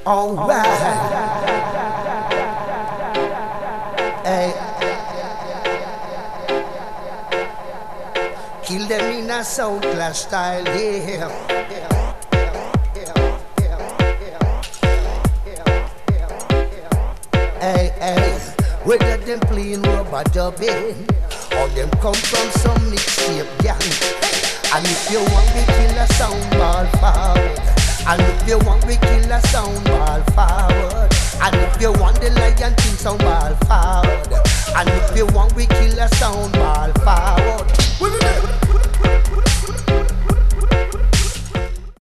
Alright. Hey. Kill them in a sound clash style, yeah. Hey, hey. Whether them playing rubber dubbing or them come from some mixtape gang. And if you want we kill a sound ball forward, and if you want we kill a sound ball forward, and if you want the lion king sound ball forward, and if you want we kill a sound ball forward.